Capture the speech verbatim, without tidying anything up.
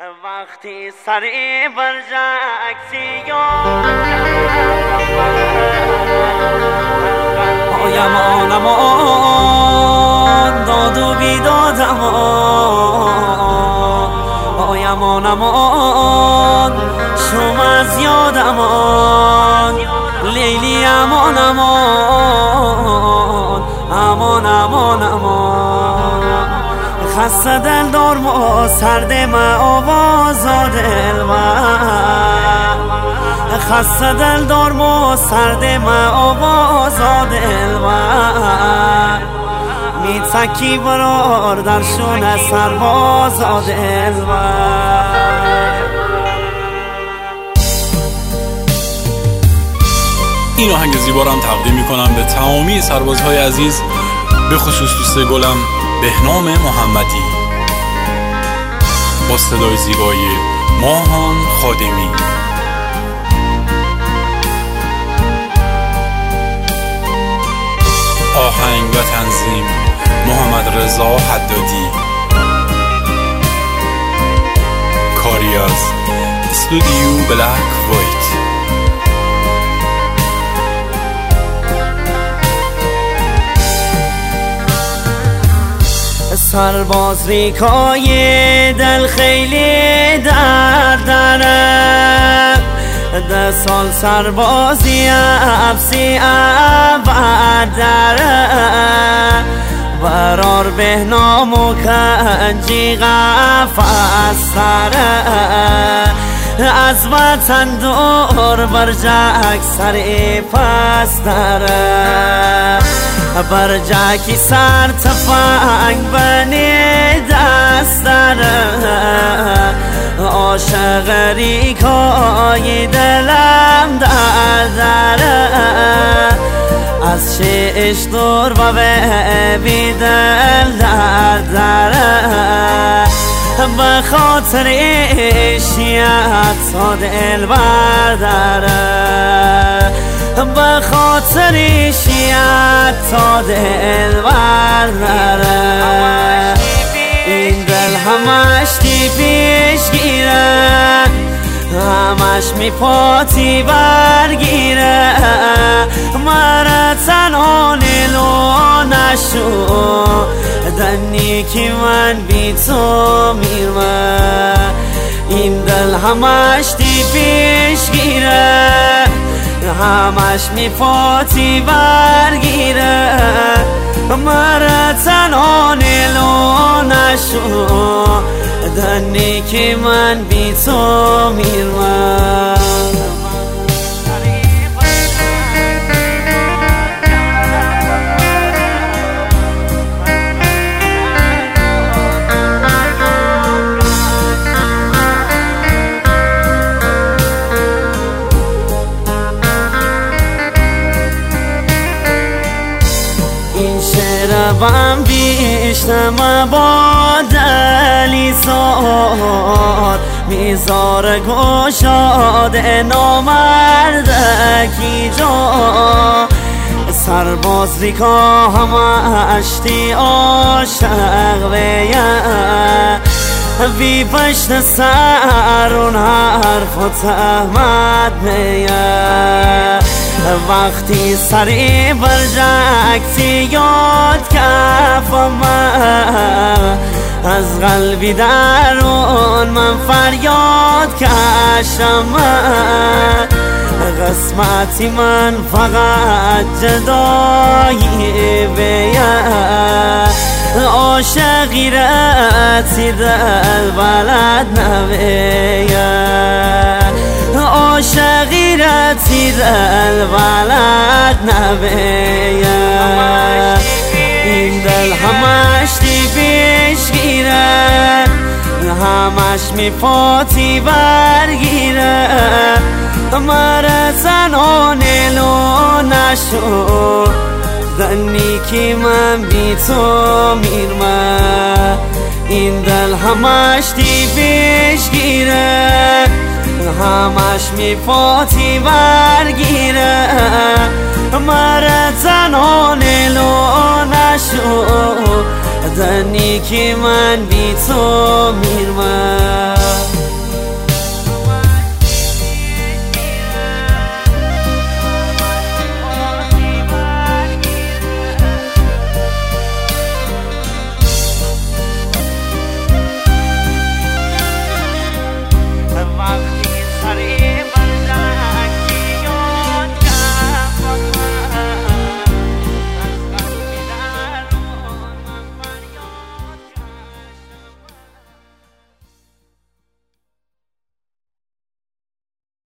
وقتی سری برجک سیاد آیم آنمان داد و بیدادم آیم آنمان شما از یادم لیلی امان امان امان امان امان خسته دل دار ما سرد ما آواز دل ما خسته دل دار ما سرد ما آواز دل ما می تکی برار در شونه سرباز دل ما. این آهنگ زیبا رو هم تقدیم میکنم به تمامی سربازهای عزیز، به خصوص دوست گلم بهنام محمدی با صدای زیبای ماهان خادمی. آهنگ و تنظیم محمد رضا حدادی. کاری از استودیو بلک وایت. سرباز ریکای دل خیلی در داره، ده سال سربازی افسی ابد داره، برار بهنام و کنجی قفص داره، از وطن دور برجک سری پس داره، برجکی سر تفنگ بنی دست داره، عاشق ریکای دلم در داره، از شش دور و بی دل در داره، به خاطر عشقیت تا دل برداره، به خاطر عشقیت تا دل برداره، این دل همش دی پیش گیره، همش می پاتی برگیره، مرا تنها نیلو نشو دنی که من بی تو میرمه، این دل همش دی پیش گیره، همش می پاتی برگیره، مرا تنها نیلو نشو دنی که من بی تو میرمه. شربم بیشتم با دلی زار، میزار گشاده نامردکی جا، سرباز ریکا همشتی عاشق ویه، بی پشت سر اون حرف و تهمت میه، وقتی سری برجک یاد کفم، از قلبی درون من فریاد کشم، قسمتی من فقط جدایی بیه، عاشقی رتی دل بلد نبیه، عاشقی رتی دل بلد نبیه، این دل همش دی پیش گیره، همش می پاتی برگیره، مرا تنها نیلو نشو دنی که من بی تو میرمه، این دل همش دی پیش گیره، همش می پاتی برگیره، مرا تنها نیلو نشو دنی که من بی تو میرمه.